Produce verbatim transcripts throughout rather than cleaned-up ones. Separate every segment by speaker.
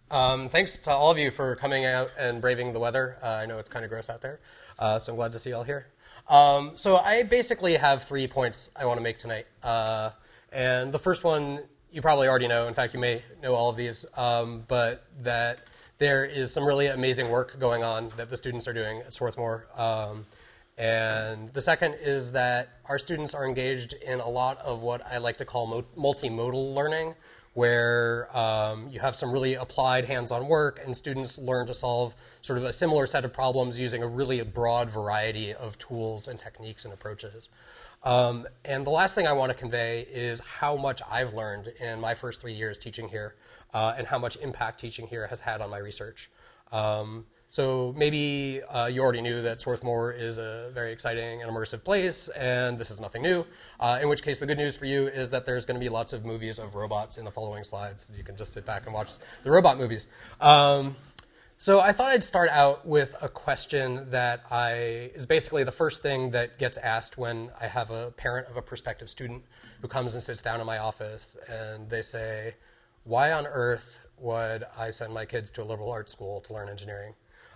Speaker 1: Um, thanks to all of you for coming out and braving the weather. Uh, I know it's kind of gross out there, uh, so I'm glad to see you all here. Um, so I basically have three points I want to make tonight. Uh, and the first one you probably already know. In fact, you may know all of these, um, but that there is some really amazing work going on that the students are doing at Swarthmore. Um, and the second is that our students are engaged in a lot of what I like to call mo- multimodal learning, where um, you have some really applied hands-on work and students learn to solve sort of a similar set of problems using a really broad variety of tools and techniques and approaches. Um, and the last thing I want to convey is how much I've learned in my first three years teaching here uh, and how much impact teaching here has had on my research. Um, So maybe uh, you already knew that Swarthmore is a very exciting and immersive place, and this is nothing new, uh, in which case the good news for you is that there's going to be lots of movies of robots in the following slides. You can just sit back and watch the robot movies. Um, so I thought I'd start out with a question that I is basically the first thing that gets asked when I have a parent of a prospective student who comes and sits down in my office, and they say, why on earth would I send my kids to a liberal arts school to learn engineering?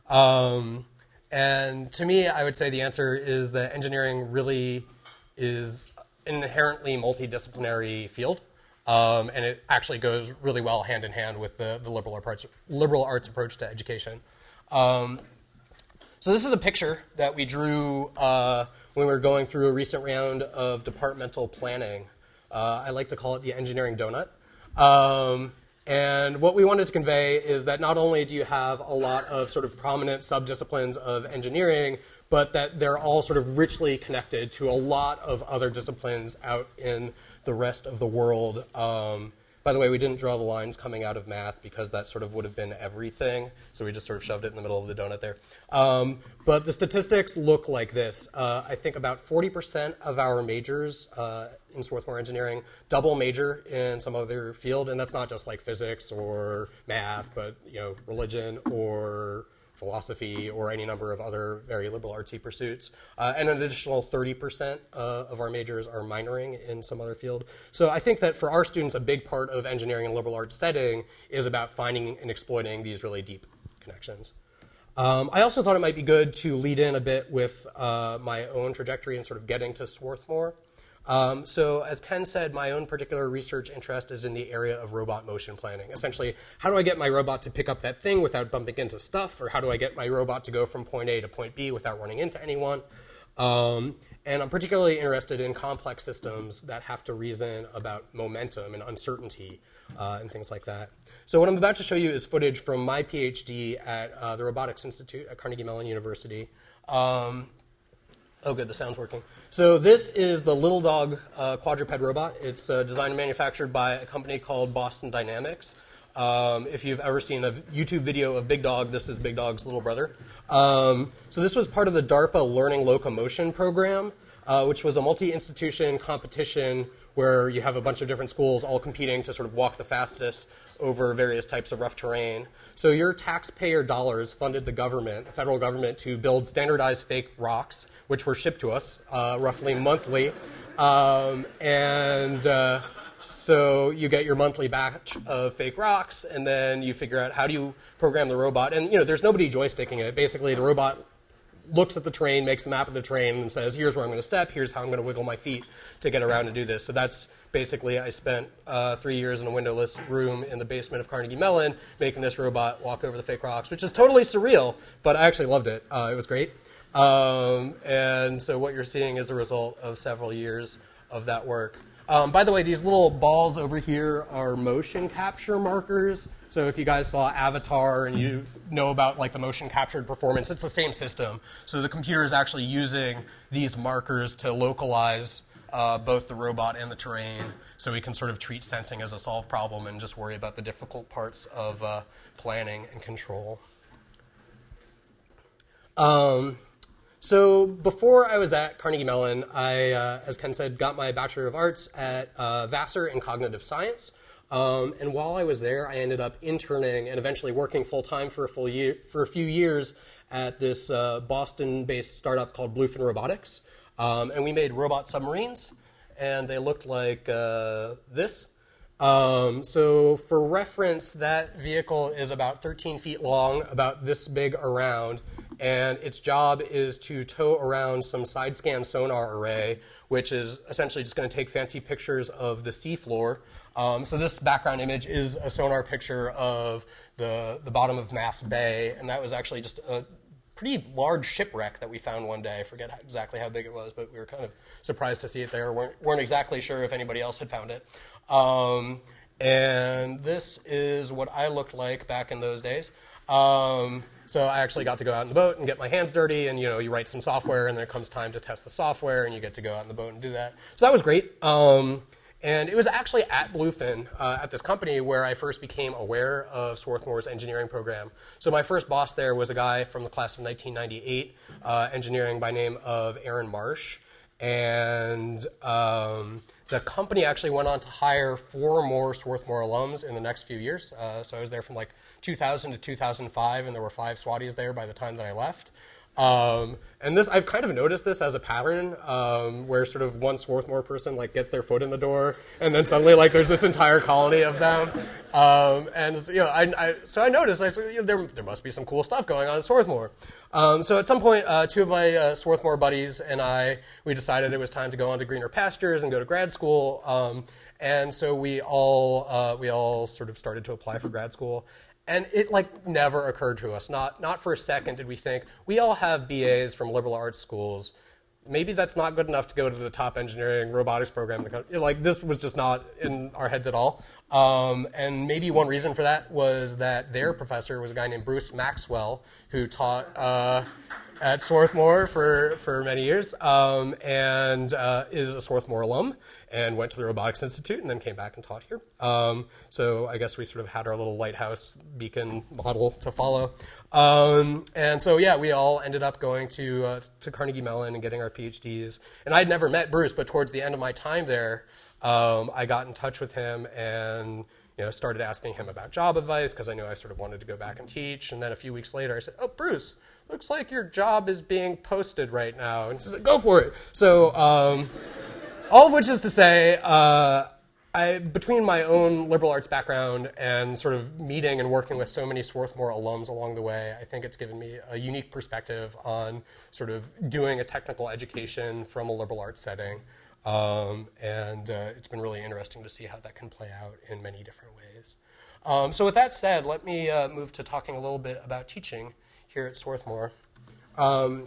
Speaker 1: Um, and to me, I would say the answer is that engineering really is an inherently multidisciplinary field, um, and it actually goes really well hand in hand with the, the liberal arts liberal arts approach to education. Um, so this is a picture that we drew uh, when we were going through a recent round of departmental planning. Uh, I like to call it the engineering donut. Um, And what we wanted to convey is that not only do you have a lot of sort of prominent subdisciplines of engineering, but that they're all sort of richly connected to a lot of other disciplines out in the rest of the world. Um, by the way, we didn't draw the lines coming out of math because that sort of would have been everything, so we just sort of shoved it in the middle of the donut there. Um, but the statistics look like this. Uh, I think about forty percent of our majors uh, in Swarthmore Engineering double major in some other field, and that's not just like physics or math, but you know, religion or philosophy or any number of other very liberal artsy pursuits. Uh, and an additional thirty percent uh, of our majors are minoring in some other field. So I think that for our students, a big part of engineering and liberal arts setting is about finding and exploiting these really deep connections. Um, I also thought it might be good to lead in a bit with uh, my own trajectory and sort of getting to Swarthmore. Um, so as Ken said, my own particular research interest is in the area of robot motion planning. Essentially, how do I get my robot to pick up that thing without bumping into stuff? Or how do I get my robot to go from point A to point B without running into anyone? Um, and I'm particularly interested in complex systems that have to reason about momentum and uncertainty uh, and things like that. So what I'm about to show you is footage from my PhD at uh, the Robotics Institute at Carnegie Mellon University. Um, Oh, good, the sound's working. So this is the Little Dog uh, quadruped robot. It's uh, designed and manufactured by a company called Boston Dynamics. Um, if you've ever seen a YouTube video of Big Dog, this is Big Dog's little brother. Um, so this was part of the DARPA Learning Locomotion program, uh, which was a multi-institution competition where you have a bunch of different schools all competing to sort of walk the fastest over various types of rough terrain. So your taxpayer dollars funded the government, the federal government, to build standardized fake rocks, which were shipped to us uh, roughly monthly. Um, and uh, so you get your monthly batch of fake rocks, and then you figure out how do you program the robot. And you know, there's nobody joysticking it. Basically, the robot looks at the terrain, makes a map of the terrain, and says, here's where I'm going to step, here's how I'm going to wiggle my feet to get around and do this. So that's basically, I spent uh, three years in a windowless room in the basement of Carnegie Mellon making this robot walk over the fake rocks, which is totally surreal, but I actually loved it. Uh, it was great. Um, and so what you're seeing is the result of several years of that work. Um, by the way, these little balls over here are motion capture markers. So if you guys saw Avatar and you know about like the motion captured performance, it's the same system. So the computer is actually using these markers to localize uh, both the robot and the terrain, so we can sort of treat sensing as a solved problem and just worry about the difficult parts of uh, planning and control. Um, So before I was at Carnegie Mellon, I, uh, as Ken said, got my Bachelor of Arts at uh, Vassar in Cognitive Science. Um, and while I was there, I ended up interning and eventually working full-time for a full year, for a few years at this uh, Boston-based startup called Bluefin Robotics. Um, and we made robot submarines, and they looked like uh, this. Um, so for reference, that vehicle is about thirteen feet long, about this big around, and its job is to tow around some side scan sonar array, which is essentially just going to take fancy pictures of the seafloor. Um, so this background image is a sonar picture of the, the bottom of Mass Bay, and that was actually just a pretty large shipwreck that we found one day. I forget exactly how big it was, but we were kind of surprised to see it there. weren't, weren't exactly sure if anybody else had found it. Um, and this is what I looked like back in those days. Um, so I actually got to go out in the boat and get my hands dirty, and you know, you write some software, and then it comes time to test the software, and you get to go out in the boat and do that. So that was great. Um, and it was actually at Bluefin, uh, at this company, where I first became aware of Swarthmore's engineering program. So my first boss there was a guy from the class of nineteen ninety-eight, uh, engineering by name of Aaron Marsh. And um, the company actually went on to hire four more Swarthmore alums in the next few years. Uh, so I was there from like two thousand to two thousand five, and there were five Swatties there by the time that I left. Um, and this, I've kind of noticed this as a pattern, um, where sort of one Swarthmore person like gets their foot in the door, and then suddenly like there's this entire colony of them. Um, and you know, I, I, so I noticed I said, you know, there there must be some cool stuff going on at Swarthmore. Um, so at some point, uh, two of my uh, Swarthmore buddies and I, we decided it was time to go on to greener pastures and go to grad school. Um, and so we all uh, we all sort of started to apply for grad school. And it like never occurred to us. Not not for a second did we think, we all have B As from liberal arts schools. Maybe that's not good enough to go to the top engineering robotics program. Like, this was just not in our heads at all. Um, and maybe one reason for that was that their professor was a guy named Bruce Maxwell, who taught uh, at Swarthmore for, for many years, um, and uh, is a Swarthmore alum, and went to the Robotics Institute and then came back and taught here. Um, so I guess we sort of had our little lighthouse beacon model to follow. Um, and so, yeah, we all ended up going to uh, to Carnegie Mellon and getting our PhDs. And I'd never met Bruce, but towards the end of my time there, um, I got in touch with him and you know started asking him about job advice, because I knew I sort of wanted to go back and teach. And then a few weeks later, I said, "Oh, Bruce, looks like your job is being posted right now." And he said, "Go for it." So um, all of which is to say, uh, I, between my own liberal arts background and sort of meeting and working with so many Swarthmore alums along the way, I think it's given me a unique perspective on sort of doing a technical education from a liberal arts setting. Um, and uh, it's been really interesting to see how that can play out in many different ways. Um, so with that said, let me uh, move to talking a little bit about teaching here at Swarthmore. Um,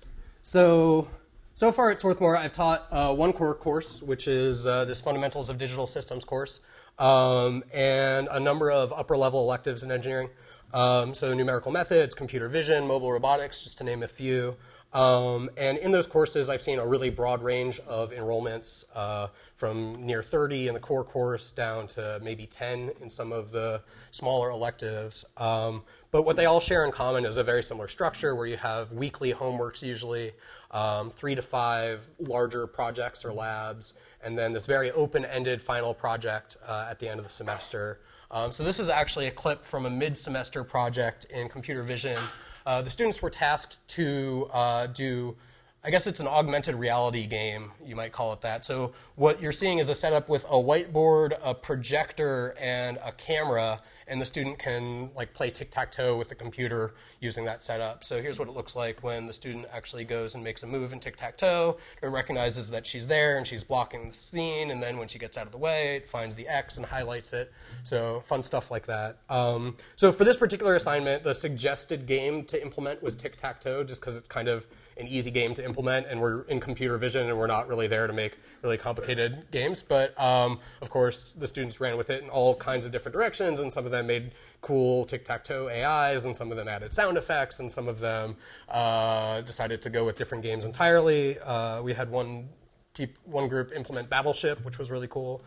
Speaker 1: so... So far at Swarthmore, I've taught uh, one core course, which is uh, this Fundamentals of Digital Systems course, um, and a number of upper-level electives in engineering. Um, so numerical methods, computer vision, mobile robotics, just to name a few. Um, and in those courses, I've seen a really broad range of enrollments, uh, from near thirty in the core course down to maybe ten in some of the smaller electives. Um, but what they all share in common is a very similar structure where you have weekly homeworks usually, um, three to five larger projects or labs, and then this very open-ended final project uh, at the end of the semester. Um, so this is actually a clip from a mid-semester project in computer vision. Uh, the students were tasked to uh, do, I guess it's an augmented reality game, you might call it that. So what you're seeing is a setup with a whiteboard, a projector, and a camera, and the student can like play tic-tac-toe with the computer using that setup. So here's what it looks like when the student actually goes and makes a move in tic-tac-toe. It recognizes that she's there and she's blocking the scene, and then when she gets out of the way, it finds the X and highlights it. So fun stuff like that. Um, so for this particular assignment, the suggested game to implement was tic-tac-toe, just because it's kind of an easy game to implement, and we're in computer vision, and we're not really there to make really complicated games. But um, of course, the students ran with it in all kinds of different directions, and some of them made cool tic-tac-toe A Is, and some of them added sound effects, and some of them uh, decided to go with different games entirely. Uh, we had one one group implement Battleship, which was really cool.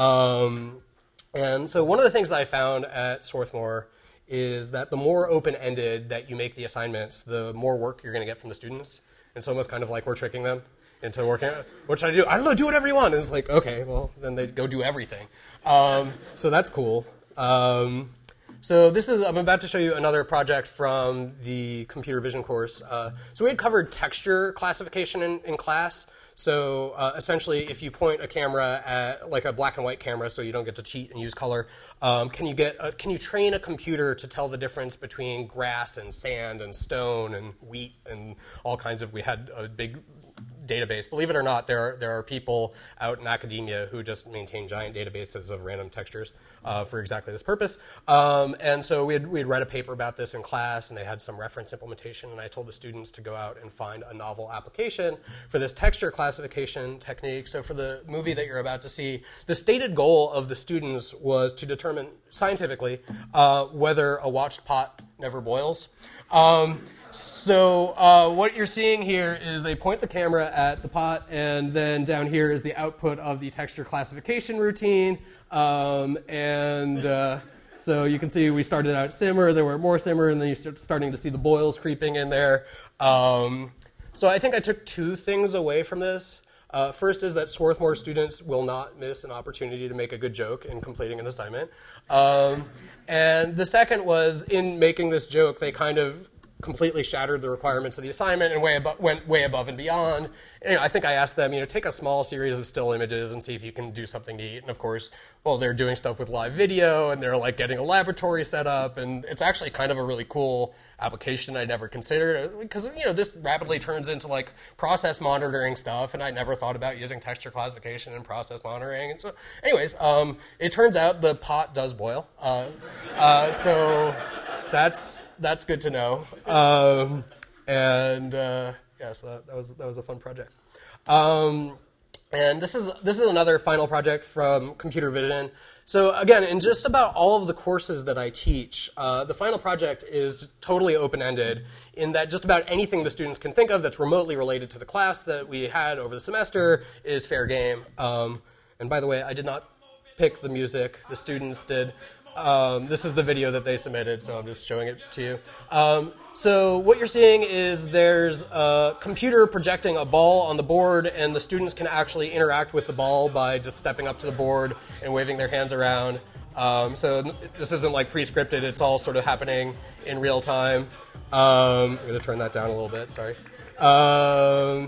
Speaker 1: Um, and so one of the things that I found at Swarthmore is that the more open-ended that you make the assignments, the more work you're going to get from the students. And it's almost kind of like we're tricking them into working out. What should I do? I don't know, do whatever you want. And it's like, okay, well, then they go do everything. Um, so that's cool. Um, so this is, I'm about to show you another project from the computer vision course. Uh, so we had covered texture classification in, in class. So uh, essentially, if you point a camera at like a black and white camera, so you don't get to cheat and use color, um, can you get a, can you train a computer to tell the difference between grass and sand and stone and wheat and all kinds of? We had a big database. Believe it or not, there are, there are people out in academia who just maintain giant databases of random textures uh, for exactly this purpose. Um, and so we had, we had read a paper about this in class, and they had some reference implementation, and I told the students to go out and find a novel application for this texture classification technique. So for the movie that you're about to see, the stated goal of the students was to determine scientifically uh, whether a watched pot never boils. Um, So uh, what you're seeing here is they point the camera at the pot, and then down here is the output of the texture classification routine. Um, and uh, so you can see we started out simmer, there were more simmer, and then you start starting to see the boils creeping in there. Um, so I think I took two things away from this. Uh, first is that Swarthmore students will not miss an opportunity to make a good joke in completing an assignment. Um, and the second was, in making this joke, they kind of completely shattered the requirements of the assignment and way abo- went way above and beyond. And, you know, I think I asked them, you know, take a small series of still images and see if you can do something neat. And of course, well, they're doing stuff with live video, and they're like getting a laboratory set up, and it's actually kind of a really cool application I never considered, because, you know, this rapidly turns into like process monitoring stuff, and I never thought about using texture classification and process monitoring. And so anyways, um, it turns out the pot does boil. Uh, uh, so that's that's good to know. Um, and uh, yeah, so that, that was that was a fun project. Um, and this is this is another final project from computer vision. So again, in just about all of the courses that I teach, uh, the final project is totally open-ended in that just about anything the students can think of that's remotely related to the class that we had over the semester is fair game. Um, and by the way, I did not pick the music. The students did. Um, this is the video that they submitted, so I'm just showing it to you. Um, so what you're seeing is there's a computer projecting a ball on the board, and the students can actually interact with the ball by just stepping up to the board and waving their hands around. Um, so this isn't like pre-scripted, it's all sort of happening in real time. Um, I'm going to turn that down a little bit, sorry. Um,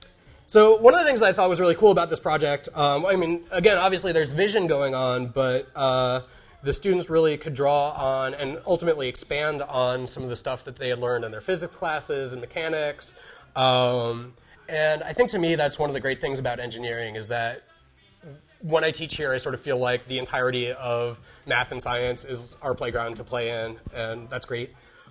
Speaker 1: so one of the things that I thought was really cool about this project, um, I mean, again, obviously there's vision going on, but uh, the students really could draw on and ultimately expand on some of the stuff that they had learned in their physics classes and mechanics. Um, and I think to me that's one of the great things about engineering is that when I teach here, I sort of feel like the entirety of math and science is our playground to play in, and that's great.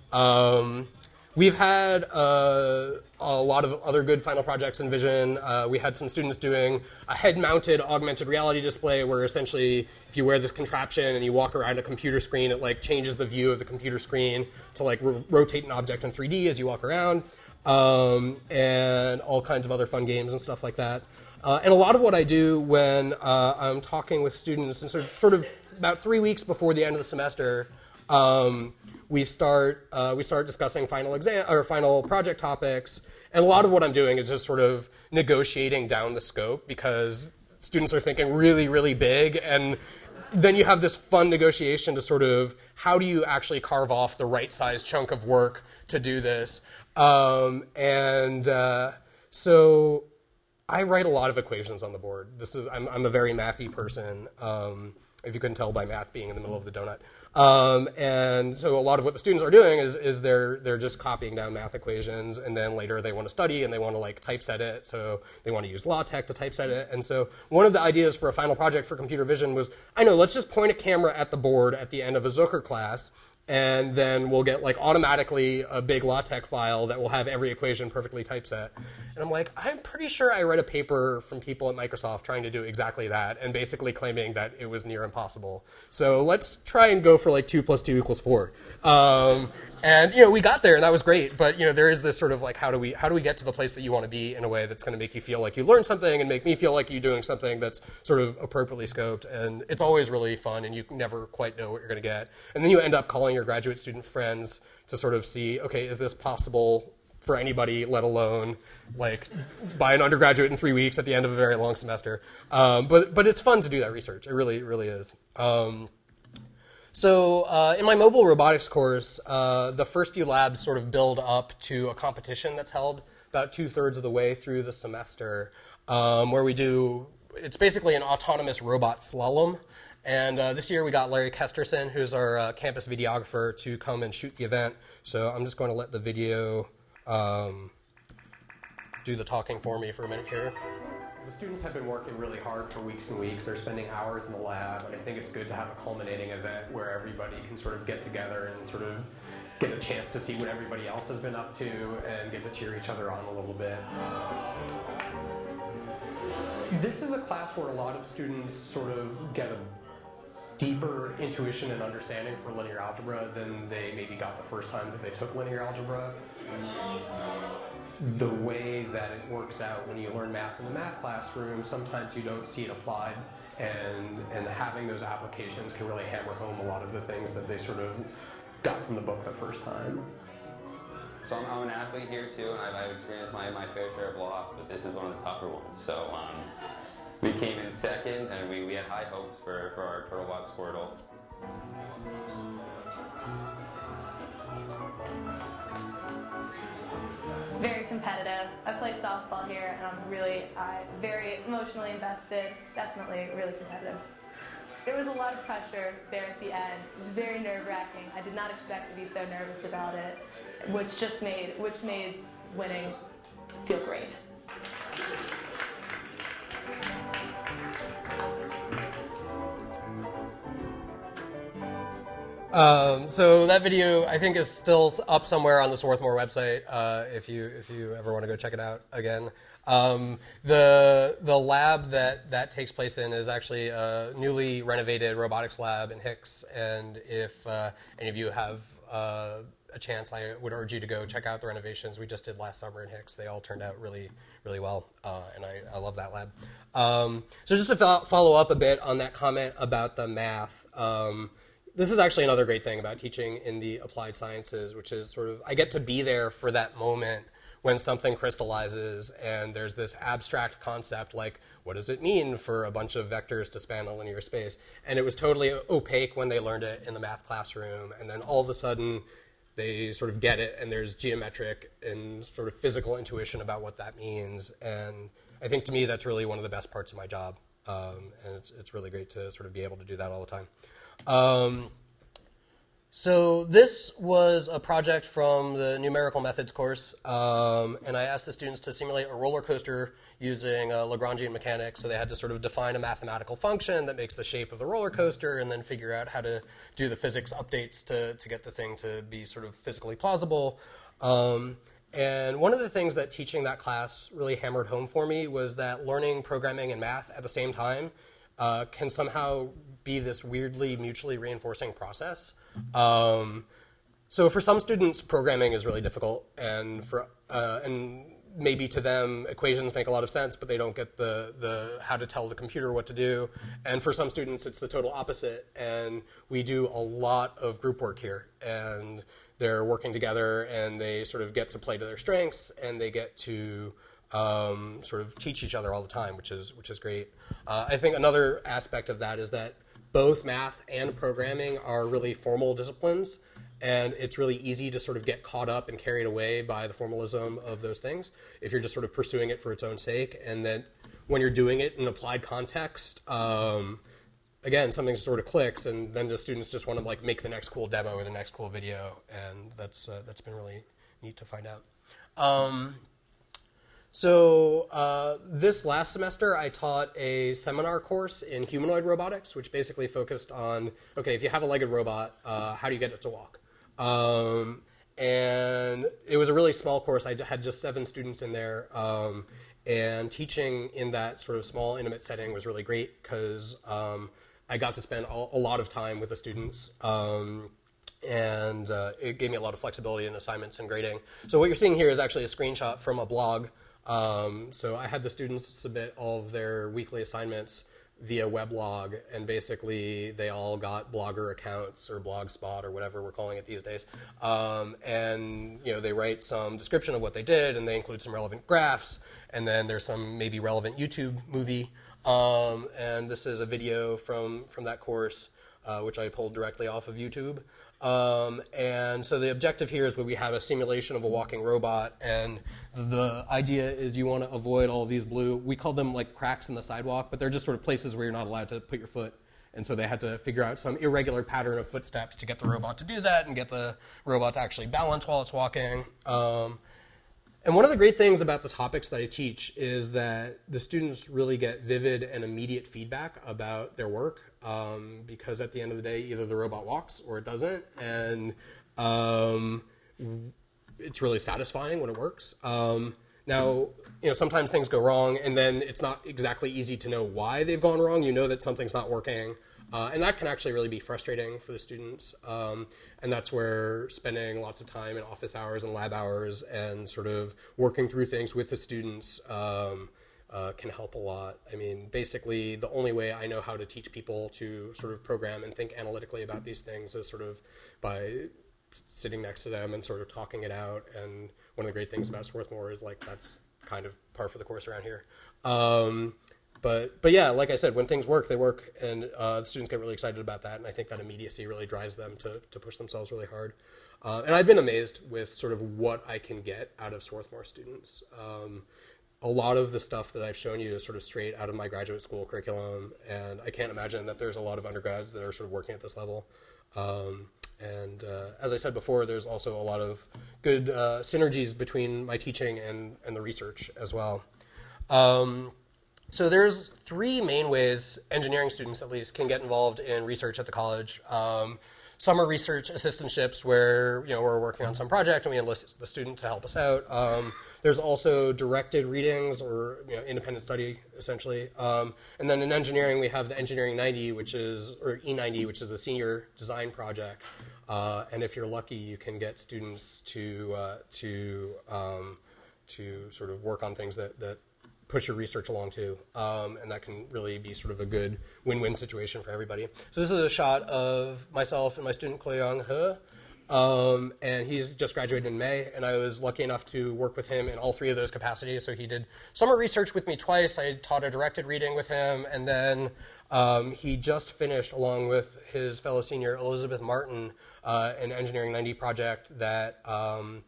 Speaker 1: Um, we've had uh, a lot of other good final projects in Vision. Uh, we had some students doing a head-mounted augmented reality display where essentially if you wear this contraption and you walk around a computer screen, it like changes the view of the computer screen to like ro- rotate an object in three D as you walk around, um, and all kinds of other fun games and stuff like that. Uh, and a lot of what I do when uh, I'm talking with students, and sort of, sort of about three weeks before the end of the semester, um, we start uh, we start discussing final exam or final project topics. And a lot of what I'm doing is just sort of negotiating down the scope because students are thinking really, really big, and then you have this fun negotiation to sort of how do you actually carve off the right size chunk of work to do this. Um, and uh, so. I write a lot of equations on the board. This is I'm, I'm a very mathy person, um, if you couldn't tell by math being in the middle of the donut. Um, and so a lot of what the students are doing is, is they're they're just copying down math equations, and then later they want to study and they want to like typeset it. So they want to use LaTeX to typeset it. And so one of the ideas for a final project for computer vision was, I know, let's just point a camera at the board at the end of a Zucker class, and then we'll get like automatically a big LaTeX file that will have every equation perfectly typeset. And I'm like, I'm pretty sure I read a paper from people at Microsoft trying to do exactly that and basically claiming that it was near impossible. So let's try and go for like two plus two equals four. Um, and you know, we got there and that was great. But you know, there is this sort of like, how do we how do we get to the place that you want to be in a way that's going to make you feel like you learned something and make me feel like you're doing something that's sort of appropriately scoped. And it's always really fun, and you never quite know what you're going to get. And then you end up calling your graduate student friends to sort of see, okay, is this possible for anybody, let alone like by an undergraduate in three weeks at the end of a very long semester. Um, but but it's fun to do that research. It really, really is. Um, so uh, in my mobile robotics course, uh, the first few labs sort of build up to a competition that's held about two-thirds of the way through the semester. um, where we do, it's basically an autonomous robot slalom. And uh, this year we got Larry Kesterson, who's our uh, campus videographer, to come and shoot the event. So I'm just going to let the video um, do the talking for me for a minute here. The students have been working really hard for weeks and weeks. They're spending hours in the lab, and I think it's good to have a culminating event where everybody can sort of get together and sort of get a chance to see what everybody else has been up to and get to cheer each other on a little bit. This is a class where a lot of students sort of get a deeper intuition and understanding for linear algebra than they maybe got the first time that they took linear algebra. The way that it works out when you learn math in the math classroom, sometimes you don't see it applied, and, and having those applications can really hammer home a lot of the things that they sort of got from the book the first time.
Speaker 2: So I'm, I'm an athlete here too, and I've, I've experienced my, my fair share of loss, but this is one of the tougher ones. So um, we came in second, and we, we had high hopes for, for our TurtleBot Squirtle.
Speaker 3: Very competitive. I play softball here, and I'm really uh, very emotionally invested. Definitely really competitive. There was a lot of pressure there at the end. It was very nerve-wracking. I did not expect to be so nervous about it, which just made which made winning feel great.
Speaker 1: Um, so that video, I think, is still up somewhere on the Swarthmore website. Uh, if you if you ever want to go check it out again, um, the the lab that that takes place in is actually a newly renovated robotics lab in Hicks. And if uh, any of you have uh, a chance, I would urge you to go check out the renovations we just did last summer in Hicks. They all turned out really really well, uh, and I, I love that lab. Um, so just to fo- follow up a bit on that comment about the math. Um, This is actually another great thing about teaching in the applied sciences, which is sort of I get to be there for that moment when something crystallizes and there's this abstract concept like, what does it mean for a bunch of vectors to span a linear space? And it was totally opaque when they learned it in the math classroom, and then all of a sudden they sort of get it, and there's geometric and sort of physical intuition about what that means. And I think to me that's really one of the best parts of my job, um, and it's, it's really great to sort of be able to do that all the time. Um, so this was a project from the numerical methods course, um, and I asked the students to simulate a roller coaster using uh, Lagrangian mechanics. So they had to sort of define a mathematical function that makes the shape of the roller coaster, and then figure out how to do the physics updates to to get the thing to be sort of physically plausible. Um, and one of the things that teaching that class really hammered home for me was that learning programming and math at the same time uh, can somehow be this weirdly mutually reinforcing process. Um, so for some students, programming is really difficult, and for uh, and maybe to them equations make a lot of sense, but they don't get the the how to tell the computer what to do. And for some students, it's the total opposite. And we do a lot of group work here, and they're working together, and they sort of get to play to their strengths, and they get to um, sort of teach each other all the time, which is which is great. Uh, I think another aspect of that is that both math and programming are really formal disciplines, and it's really easy to sort of get caught up and carried away by the formalism of those things if you're just sort of pursuing it for its own sake. And then when you're doing it in an applied context, um, again, something sort of clicks, and then the students just want to like make the next cool demo or the next cool video, and that's uh, that's been really neat to find out. Um, So uh, this last semester, I taught a seminar course in humanoid robotics, which basically focused on, okay, if you have a legged robot, uh, how do you get it to walk? Um, and it was a really small course. I had just seven students in there. Um, and teaching in that sort of small, intimate setting was really great because um, I got to spend a, a lot of time with the students. Um, and uh, it gave me a lot of flexibility in assignments and grading. So what you're seeing here is actually a screenshot from a blog. Um, so I had the students submit all of their weekly assignments via weblog, and basically they all got Blogger accounts or Blogspot or whatever we're calling it these days. Um, and you know, they write some description of what they did, and they include some relevant graphs, and then there's some maybe relevant YouTube movie. Um, and this is a video from from that course, uh, which I pulled directly off of YouTube. Um, and so the objective here is where we have a simulation of a walking robot, and the idea is you want to avoid all of these blue, we call them like cracks in the sidewalk, but they're just sort of places where you're not allowed to put your foot. And so they had to figure out some irregular pattern of footsteps to get the robot to do that and get the robot to actually balance while it's walking. Um, and one of the great things about the topics that I teach is that the students really get vivid and immediate feedback about their work. Um, because at the end of the day, either the robot walks or it doesn't, and um, it's really satisfying when it works. Um, now, you know, sometimes things go wrong, and then it's not exactly easy to know why they've gone wrong. You know that something's not working, uh, and that can actually really be frustrating for the students. Um, and that's where spending lots of time in office hours and lab hours and sort of working through things with the students um, Uh, can help a lot. I mean, basically, the only way I know how to teach people to sort of program and think analytically about these things is sort of by sitting next to them and sort of talking it out. And one of the great things about Swarthmore is like that's kind of par for the course around here. Um, but but yeah, like I said, when things work, they work, and uh, the students get really excited about that. And I think that immediacy really drives them to to push themselves really hard. Uh, and I've been amazed with sort of what I can get out of Swarthmore students. Um, A lot of the stuff that I've shown you is sort of straight out of my graduate school curriculum, and I can't imagine that there's a lot of undergrads that are sort of working at this level. Um, and uh, as I said before, there's also a lot of good uh, synergies between my teaching and, and the research as well. Um, so there's three main ways engineering students, at least, can get involved in research at the college. Um, Some are research assistantships where, you know, we're working on some project and we enlist the student to help us out. Um, there's also directed readings or, you know, independent study, essentially. Um, and then in engineering, we have the Engineering ninety, which is, or E ninety, which is a senior design project. Uh, and if you're lucky, you can get students to uh, to um, to sort of work on things that, that push your research along too, um, and that can really be sort of a good win-win situation for everybody. So this is a shot of myself and my student Koyoung He, um, and he's just graduated in May, and I was lucky enough to work with him in all three of those capacities. So he did summer research with me twice. I taught a directed reading with him, and then um, he just finished, along with his fellow senior Elizabeth Martin, uh, an Engineering ninety project that um,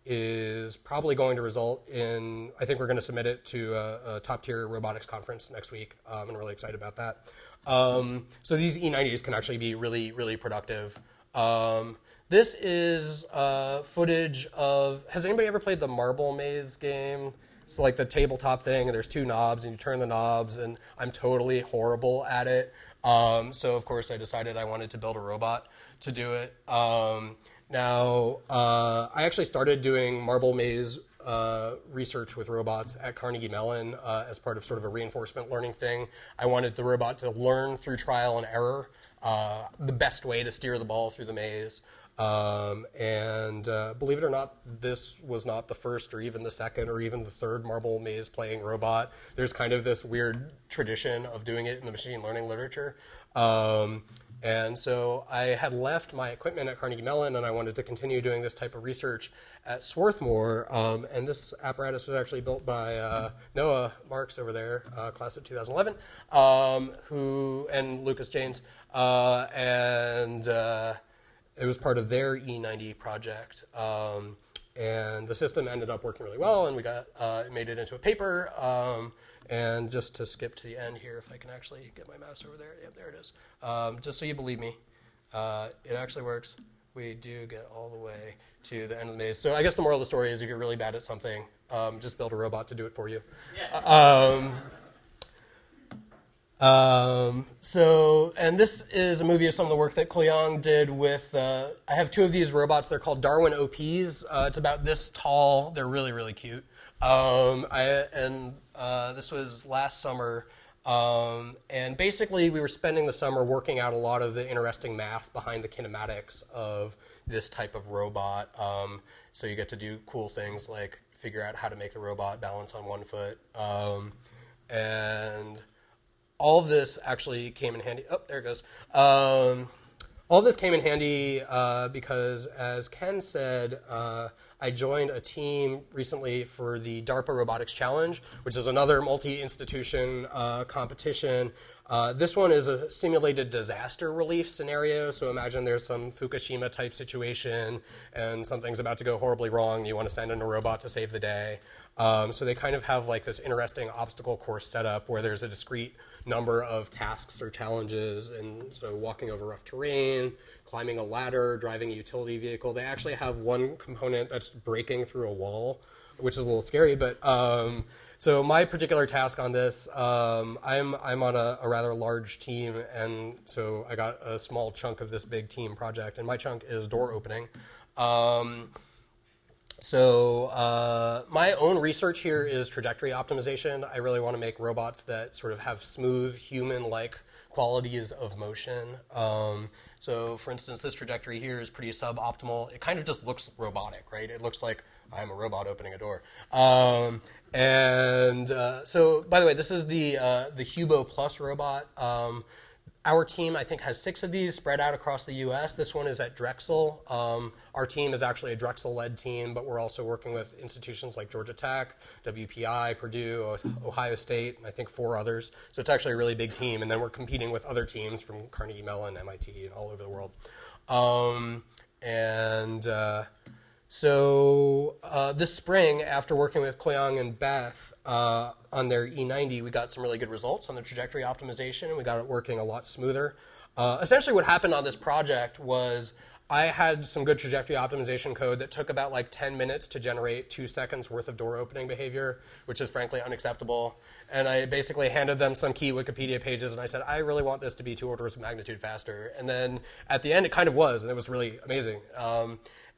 Speaker 1: is probably going to result in, I think we're going to submit it to a, a top-tier robotics conference next week. Um, I'm really excited about that. Um, so these E nineties can actually be really, really productive. Um, this is uh, footage of, has anybody ever played the Marble Maze game? It's like the tabletop thing, and there's two knobs, and you turn the knobs, and I'm totally horrible at it. Um, so, of course, I decided I wanted to build a robot to do it. Um, Now, uh, I actually started doing Marble Maze uh, research with robots at Carnegie Mellon uh, as part of sort of a reinforcement learning thing. I wanted the robot to learn through trial and error uh, the best way to steer the ball through the maze. Um, and uh, believe it or not, this was not the first or even the second or even the third Marble Maze playing robot. There's kind of this weird tradition of doing it in the machine learning literature. Um, And so I had left my equipment at Carnegie Mellon, and I wanted to continue doing this type of research at Swarthmore. Um, and this apparatus was actually built by uh, Noah Marks over there, uh, class of two thousand eleven, um, who and Lucas Janes. Uh, and uh, it was part of their E ninety project. Um, and the system ended up working really well, and we got uh, made it into a paper. Um, And just to skip to the end here, if I can actually get my mouse over there. Yep, there it is. Um, just so you believe me, uh, it actually works. We do get all the way to the end of the maze. So I guess the moral of the story is if you're really bad at something, um, just build a robot to do it for you. Yeah. Um, um, so, and this is a movie of some of the work that Koyoung did with, uh, I have two of these robots. They're called Darwin O Ps. Uh, it's about this tall. They're really, really cute. Um, I, and uh, this was last summer, um, and basically we were spending the summer working out a lot of the interesting math behind the kinematics of this type of robot. Um, so you get to do cool things like figure out how to make the robot balance on one foot. Um, and all of this actually came in handy. Oh, there it goes. Um, all of this came in handy uh, because, as Ken said, uh, I joined a team recently for the DARPA Robotics Challenge, which is another multi-institution uh, competition Uh, this one is a simulated disaster relief scenario. So imagine there's some Fukushima type situation and something's about to go horribly wrong. You want to send in a robot to save the day. Um, so they kind of have like this interesting obstacle course setup where there's a discrete number of tasks or challenges. And so walking over rough terrain, climbing a ladder, driving a utility vehicle. They actually have one component that's breaking through a wall, which is a little scary, but um, so my particular task on this, um, I'm I'm on a, a rather large team, and so I got a small chunk of this big team project, and my chunk is door opening. Um, so uh, my own research here is trajectory optimization. I really want to make robots that sort of have smooth, human-like qualities of motion. Um, so for instance, this trajectory here is pretty suboptimal. It kind of just looks robotic, right? It looks like I'm a robot opening a door. Um, and uh, so, by the way, this is the uh, the Hubo Plus robot. Um, our team, I think, has six of these spread out across the U S. This one is at Drexel. Um, our team is actually a Drexel-led team, but we're also working with institutions like Georgia Tech, W P I, Purdue, Ohio State, and I think four others. So it's actually a really big team. And then we're competing with other teams from Carnegie Mellon, M I T, and all over the world. Um, and... Uh, So uh, this spring, after working with Koyang and Beth uh, on their E ninety, we got some really good results on the trajectory optimization, and we got it working a lot smoother. Uh, essentially what happened on this project was I had some good trajectory optimization code that took about like ten minutes to generate two seconds worth of door opening behavior, which is frankly unacceptable. And I basically handed them some key Wikipedia pages, and I said, I really want this to be two orders of magnitude faster. And then at the end, it kind of was, and it was really amazing. Um,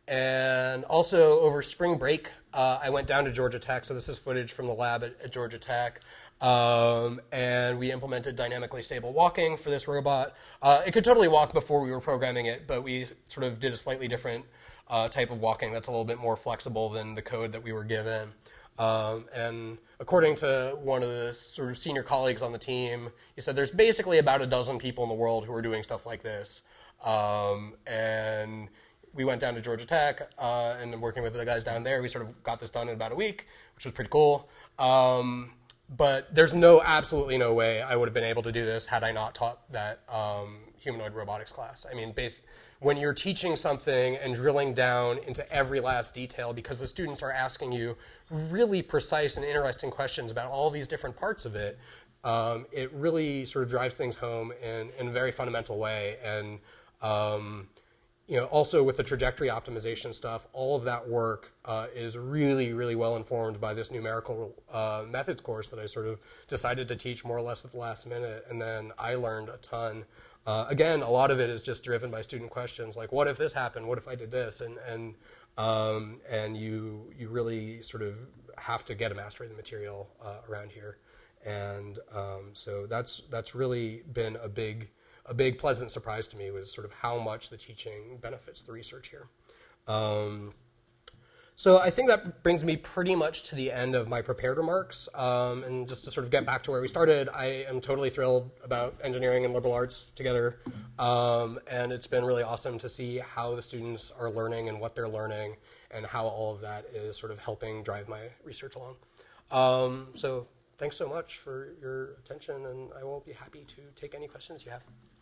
Speaker 1: And also over spring break, uh, I went down to Georgia Tech. So this is footage from the lab at, at Georgia Tech. Um, and we implemented dynamically stable walking for this robot. Uh, it could totally walk before we were programming it, but we sort of did a slightly different uh, type of walking that's a little bit more flexible than the code that we were given. Um, and according to one of the sort of senior colleagues on the team, he said there's basically about a dozen people in the world who are doing stuff like this. Um, and we went down to Georgia Tech uh, and working with the guys down there, we sort of got this done in about a week, which was pretty cool. Um, but there's no, absolutely no way I would have been able to do this had I not taught that um, humanoid robotics class. I mean, base, when you're teaching something and drilling down into every last detail because the students are asking you really precise and interesting questions about all these different parts of it, um, it really sort of drives things home in, in a very fundamental way. And um, you know, also with the trajectory optimization stuff, all of that work uh, is really, really well informed by this numerical uh, methods course that I sort of decided to teach more or less at the last minute. And then I learned a ton. Uh, again, a lot of it is just driven by student questions like, what if this happened? What if I did this? And and um, and you you really sort of have to get a mastery of the material uh, around here. And um, so that's that's really been a big a big pleasant surprise to me was sort of how much the teaching benefits the research here. Um, so I think that brings me pretty much to the end of my prepared remarks. Um, and just to sort of get back to where we started, I am totally thrilled about engineering and liberal arts together. Um, and it's been really awesome to see how the students are learning and what they're learning and how all of that is sort of helping drive my research along. Um, so thanks so much for your attention, and I will be happy to take any questions you have.